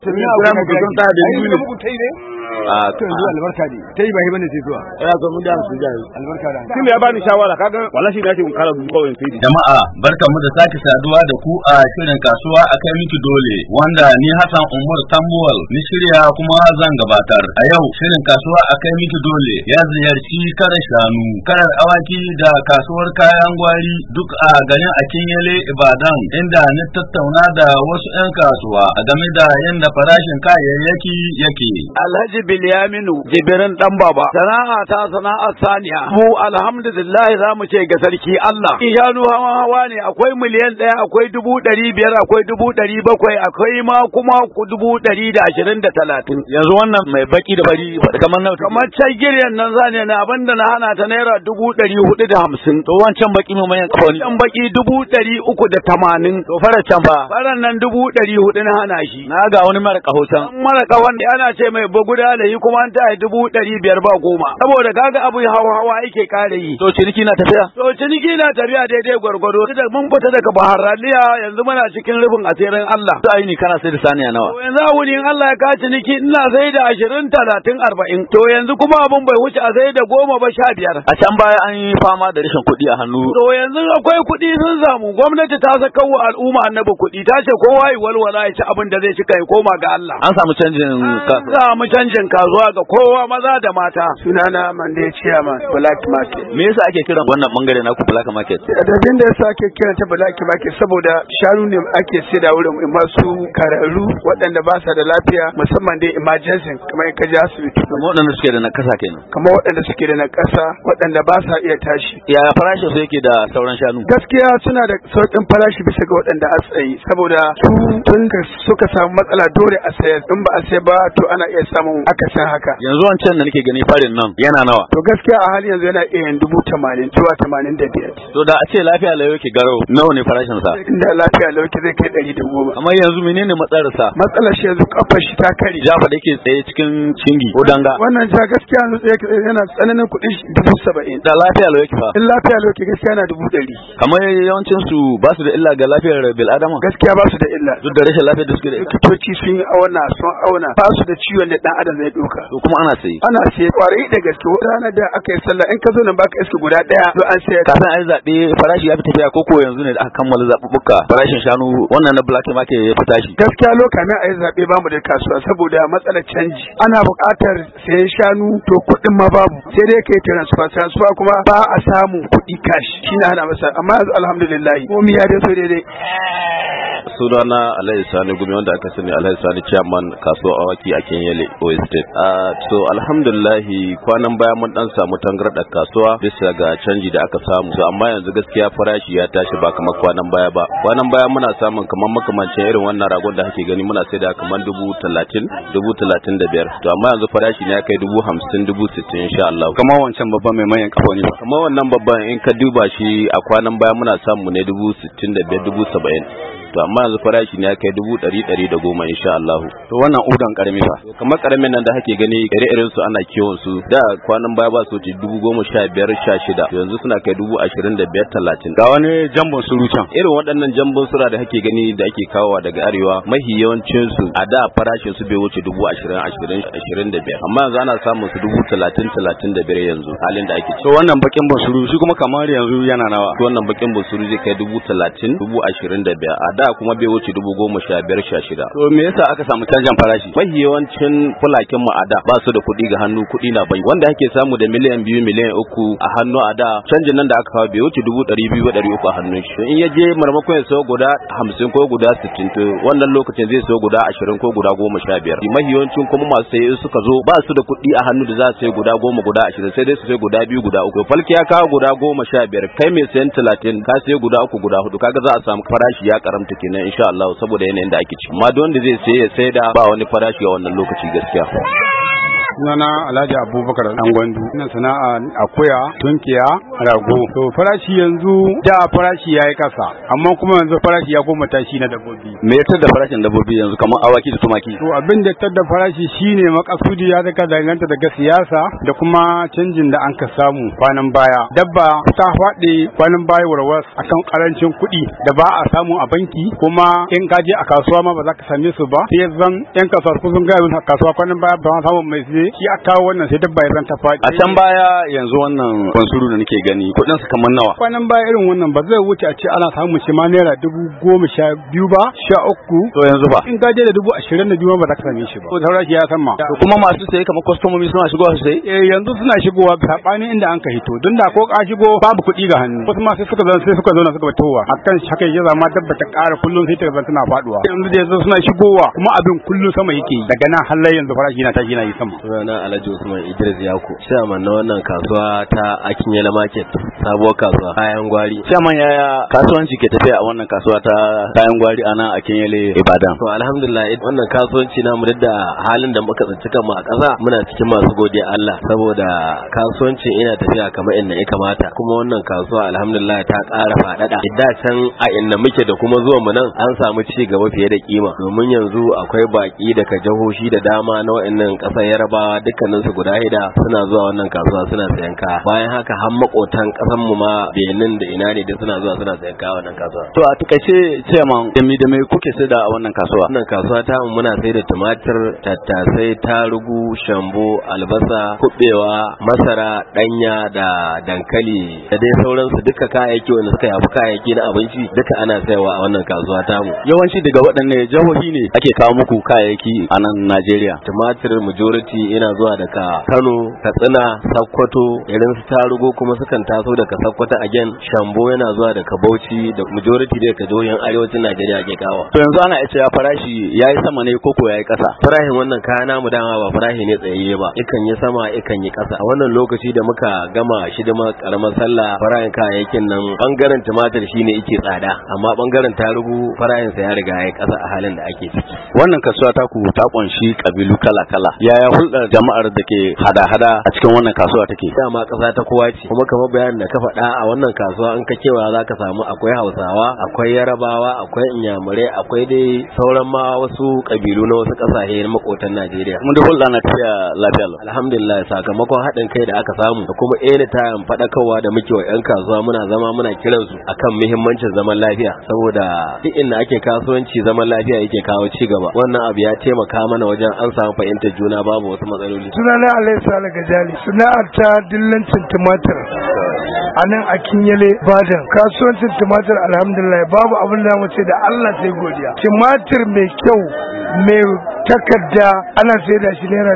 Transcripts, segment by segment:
Sun yi abu na gudan ta da yi ne. To yanzu albarka ne. Ta yi ba bane sai zuwa. Ya so mun da su da albarka da. Kin ya bani shawara kaga wallahi da shi kun kara duka wayan sai. Jama'a barkamu da sake saduwa da ku a shirin kasuwa akai miki dole wanda ni Hassan Umar Tambuwal ni shirya kuma zan gabatar. A yau shirin kasuwa akai miki dole ya ziyarci karar shanu, karar awaki da kasuwar kayan gwari duk a garin Akinyele Ibadan inda ni tattauna da wasu 'yan kasuwa a game da yadda farashin kayayyaki yake. Alhaji Bilyaminu Jibirin dan baba sana'ar saniya mu alhamdulillah za mu ce ga sarki Allah shanu hawa ne akwai miliyan 1 akwai 500 akwai 700 akwai ma kuma 120 da 30 yanzu wannan mai baki da bari kamar giryan nan zane na abinda na hana ta naira 450 to wancan baki mai mayan kawani wancan baki 380 to fara can ba faran nan 400 na hana shi na ga wani mara kahotan mara kahon ana ce mai buguda da yi kuma an ta 500 ba goma saboda kaga abu hawa yake kare yi to ciniki na tafiya daidai gwargwado da mun fita daga baharaliya yanzu muna cikin rufin asirin Allah sai ni kana sai da saniya nawa to yanzu wuni in Allah ya ka ciniki ina sai da 20 30 40 to yanzu kuma abun bai wuce a sai da 10 ba 15 a can baya an yi fama da rashin kuɗi a hannu to yanzu akwai kuɗi sun samu gwamnati ta saka wa al'umma annabi kuɗi ta ce kowa yi walwala ya ci abin da zai ci kai koma ga Allah an samu canjin kasuwa ga kowa maza da mata sunana Mande Chairman Black Market me yasa ake kiran wannan bangare naku Black Market abin da yasa ake kiran ta Black Market saboda shanu ne ake saida wurin masu kararru waɗanda ba sa da lafiya musamman dai emergency kamar in ka je asibiti kamar waɗanda suke da nakasa kenan kamar waɗanda suke da nakasa waɗanda ba sa iya tashi ya farashin su yake da sauran shanu gaskiya suna da sauƙin farashi bisa ga waɗanda a tsaye saboda su tun da suka samu matsala dole a sayar in ba a sayar ba to ana iya samun akasin haka yanzu wancan da nake gani farin nan yana nawa to gaskiya a hali yanzu yana iya 80,000 zuwa 85 to da a ce lafiya lau yake garo nawa ne farashin sa inda lafiya lau yake zai kai 110 amma yanzu menene matsalar sa matsalar shi yanzu kafar shi ta kare jafa da yake tsaye cikin cingi ko danga wannan ja gaskiya yanzu tsaye yana tsananin kuɗin 70,000 da lafiya lau yake fa in lafiya lau yake gaskiya yana 100,000 kamar yawancin su ba su da illa ga lafiyar bil adama gaskiya ba su da illa duk da rashin lafiyar da suke da likitoci sun auna ba su da ciwon da dan adam zai doka to kuma ana sai kwarai da gaske ranar da aka yi sallah in ka zo nan baka iska guda daya to an sai kafin ai zabe farashi ya fi tafiya ko yanzu ne da aka kammala zaɓuɓɓuka farashin shanu wannan na black market ya fi tashi gaskiya lokacin ai zabe bamu da kasuwa saboda matsalar canji ana buƙatar sayan shanu to kuɗin ma babu sai dai kai transfer kuma ba a samu kuɗi cash shine ana masa amma yanzu alhamdulillah komai ya dai so daidai sunana Alhaji Sani Gumi wanda aka sani Alhaji Sani Chairman kasuwar awaki a Kenyele Oyo State. So alhamdulillah kwanan baya mun dan samu tangarɗar kasuwa bisa ga canji da aka samu. So amma yanzu gaskiya farashi ya tashi ba kamar kwanan baya ba. Kwanan baya muna samun kamar makamancin irin wannan ragon da kake gani muna saida kamar 30,000, 35,000. To amma yanzu farashi ne ya kai 50,000, 60,000 insha Allah. Kamar wancan babban mai manyan kafoni ba. Kamar wannan babban in ka duba shi a kwanan baya muna samu ne 65,000, 70,000. To amma yanzu farashi ne ya kai 100,110 insha Allah. To wannan udan karami fa. Kamar karamin nan da kake gani ire-iren su ana kiwon su da kwanan baya ba su ci 15,000, 16,000 yanzu suna kai 25,000, 30. Ga wani jambon suru can. Irin waɗannan jambon sura da kake gani da ake kawowa daga arewa mahi yawancin su a da farashin su bai wuce 20,000, 25. Amma yanzu ana samun su 30,000, 35 yanzu halin da ake ci. To wannan bakin bonsuru shi kuma kamar yanzu yana nawa. To wannan bakin bonsuru zai kai 30,000, 25. Da kuma bai wuce 15,000, 16. To me yasa aka samu canjin farashi? Mafi yawancin fulakin mu a da ba su da kuɗi ga hannu, kuɗi na bai wanda ake samu da miliyan 2, miliyan 3 a hannu a da canjin nan da aka kawo bai wuce 200,000, 300 a hannun shi. In ya je marmakon ya sayo guda 50 ko guda 60 to wannan lokacin zai sayo guda 20 ko guda 15. Mafi yawancin kuma masu saye suka zo ba su da kuɗi a hannu da za su sayi guda 10, guda 20 sai dai su sayi guda 2, guda 3. Falki ya kawo guda 15 kai mai sayan 30 ka sayi guda 3, guda 4 kaga za a samu farashi ya karamta kenan insha Allah saboda yanayin da ake ci amma duk wanda zai sai ya sai da ba wani farashi a wannan lokaci gaskiya Sunana Alhaji Abubakar Dan Gwandu. Ina sana'a akuya, tunkiya, rago. To farashi yanzu da farashi yayi kasa, amma kuma yanzu farashi ya koma tashi na dabbobi. Me ya tada farashin dabbobi yanzu kamar awaki da tumaki? To abin da tada farashi shine makasudi ya daga danganta daga siyasa da kuma canjin da an ka samu kwanan baya. Dabba ta faɗi kwanan baya warwas akan karancin kuɗi da ba a samu a banki, kuma in ka je a kasuwa ma ba za ka same su ba. Sai zan yan kasuwa sun ga yin kasuwa kwanan baya ba samu mai sai shi aka kawo wannan sai dabba ya ta faɗi. A can baya yanzu wannan kwansuru da nake gani kuɗin su kamar nawa? Kwanan baya irin wannan ba zai wuce a ce ana samu shi ma naira 12,000 ba 13. To yanzu ba in ka je da 22,000 ba za ka same shi ba. To farashi ya sama. To kuma masu saye kamar kwastomomi suna shigowa su saye? Yanzu suna shigowa sabanin inda an ka hito, don da ko ka shigo babu kuɗi ga hannu. Wasu ma sai suka zauna suka batowa akan haka ya zama dabba ta ƙara kullum sai ta zama tana faduwa. Yanzu da yanzu suna shigowa kuma abin kullum sama yake yi. Daga nan har yanzu farashi na tashi na yi sama. Sunana Alhaji Usman Idris Yako, chairman na wannan kasuwa ta Akinyele Market, sabuwar kasuwa kayan gwari. Chairman, yaya kasuwanci ke tafiya a wannan kasuwa ta kayan gwari a nan Akinyele Ibadan? To alhamdulillah wannan kasuwanci namu da halin da muka tsinci kanmu a ƙasa muna cikin masu godiya Allah, saboda kasuwancin ina tafiya kamar inda ya kamata, kuma wannan kasuwa alhamdulillah ta ƙara faɗaɗa. Da can a inda muke da kuma zuwan mu nan an samu ci gaba fiye da kima, domin yanzu akwai baki daga jihohi da dama na wa'annan ƙasar Yarabawa, dukkanin su guda hida suna zuwa wannan kasuwa suna sayan kaya. Bayan haka har makotan ƙasar mu ma Benin da ina ne da suna zuwa suna sayan kaya wannan kasuwa. To a takaice chairman, da me kuke sai da a wannan kasuwa? Wannan kasuwa ta muna sai da tumatir, tattasai, tarugu, shambo, albasa, kubewa, masara, danya da dankali da dai sauransu, duka kayayyaki wanda suka yafi kayayyaki na abinci duka ana sayarwa a wannan kasuwa ta mu. Yawanci daga waɗanne jihohi ne ake kawo muku kayayyaki a nan Najeriya? Tumatir majority ina zuwa daga Kano, Katsina, Sokoto, irin su tarugu kuma sukan taso daga Sokoto again, shambo yana zuwa daga Bauchi, da majority daga jihohin arewacin Najeriya ake kawo. To yanzu ana iya farashi yayi sama ne koko yayi ƙasa? Farashin wannan kaya namu dama ba farashi ne tsayayye ba, ikan yi sama ikan yi ƙasa. A wannan lokaci da muka gama shidimar karamar sallah, farashin kayayyakin nan bangaren tumatir shine yake tsada, amma bangaren tarugu farashin sa ya riga yayi ƙasa a halin da ake ciki. Wannan kasuwa ta ku ta kunshi kabilu kala-kala. Yaya hulɗar jama'ar da ke hada-hada a cikin wannan kasuwa take? Dama ƙasa ta kowa ce, kuma kamar bayanin da ka faɗa a wannan kasuwa in ka kewa za ka samu akwai Hausawa, akwai Yarabawa, akwai Inyamurai, akwai dai sauran ma wasu kabilu na wasu ƙasashe na makotan Najeriya. Mun da hulɗa na tafiya lafiya lau. Alhamdulillah, sakamakon haɗin kai da aka samu da kuma tayin faɗakarwa da muke wa 'yan kasuwa, muna zama muna kiransu akan muhimmancin zaman lafiya, saboda duk inda ake kasuwanci zaman lafiya yake kawo ci gaba. Wannan abu ya taimaka mana wajen an samu fahimtar juna, babu wasu matsaloli. Sunana Alayhi Sale Gajali, sana'ar ta dillancin tumatir a nan Akinyele Ibadan. Kasuwancin tumatir alhamdulillah babu abin da mu ce da Allah sai godiya. Tumatir mai kyau mai takarda ana sai da shi naira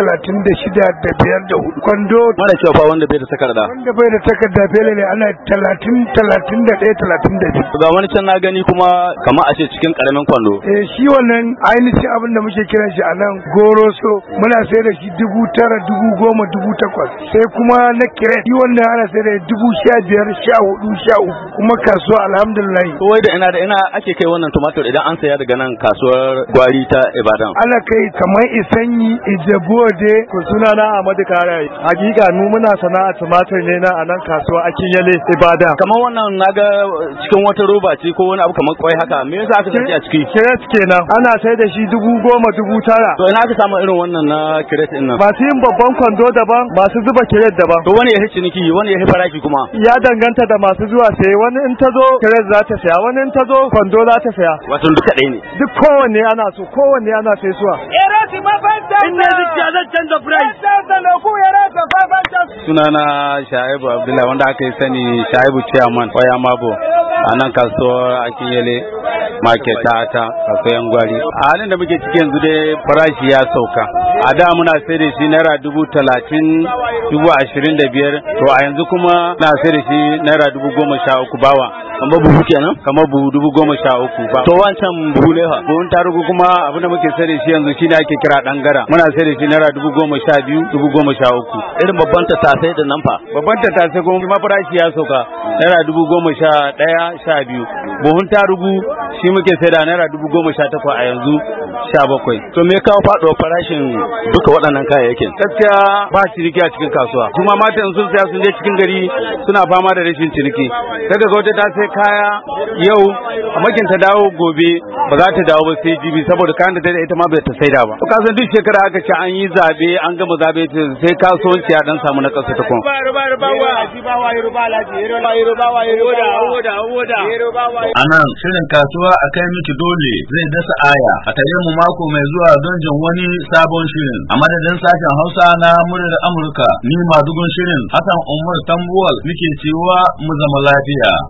36,504. Kwando mara kyau fa wanda bai da takarda. Wanda bai da takarda fele ne ana 30, 31, 32. Ga wani can na gani kuma kamar a ce cikin karamin kwando. Shi wannan ainihin abin da muke kiran shi a nan goroso muna sai da shi 9,000, 10,000, 8,000. Sai kuma na kiret shi wannan ana sai da 15,000, 14,000, 13. Kuma kasuwa alhamdulillah. Wai da ina ake kai wannan tumatir idan an saya daga nan kasuwar gwari ta Ibadan? Ana kai kamar Isanyi, Ijebode. Ku suna na Ahmadu Karai. Hakika mu muna sana'a tumatir ne na a nan kasuwa Akinyele Ibadan. Kamar wannan naga cikin wata roba ce ko wani abu kamar kwai haka. Me yasa aka saki a ciki? Kiret kenan. Ana sai da shi 10,000, 9,000. To ina aka samu irin wannan na kiret din nan? Masu yin babban kwando daban, masu zuba kiret daban. To wani ya hi ciniki, wani ya hi faraki kuma? Ya danganta da masu zuwa sai wani in ta zo kiret za ta saya, wani in ta zo kwando za ta saya. Wato duka ɗaya ne. Duk kowanne ana so, kowanne ana sai suwa. Sunana Shaibu Abdullahi wanda aka yi sani Shaibu Chairman Oya Mabo a nan kasuwar Akinyele Market ta kasuwar Gwari. A halin da muke ciki yanzu dai farashi ya sauka. A da muna sai da shi naira 30,000, 25,000, to a yanzu kuma na sai da shi naira 13,000 bawa. Kamar buhu kenan? Kamar buhu 13,000 ba. To wancan buhu ne fa? Buhun tarugu kuma abin da muke sai da shi yanzu shine ake kira dangara. Muna sai da shi naira 12,000, 13,000. Irin babban tattasai da nan fa? Babban tattasai kuma farashi ya sauka naira 11,000, 12. Buhun tarugu shi muke sai da naira 18,000 a yanzu. 17. To me ya kawo faɗuwar farashin duka waɗannan kayayyakin? Gaskiya ba ciniki a cikin kasuwa. Kuma matan sun saya sun je cikin gari suna fama da rashin ciniki. Daga ga wata ta sai kaya yau a makin ta dawo gobe ba za ta dawo ba sai jibi saboda kayan da ita ma bai ta saida ba. Ka san duk shekara aka ce an yi zabe an gama zabe sai kasuwanci ya dan samu na kasa ta kuma. Anan shirin kasuwa a kai miki dole zai dasa aya a tare mu mako mai zuwa don jin wani sabon shirin. A madadin sashen Hausa na muryar Amurka ni madugun shirin Hassan Umar Tambuwal muke cewa mu zama lafiya.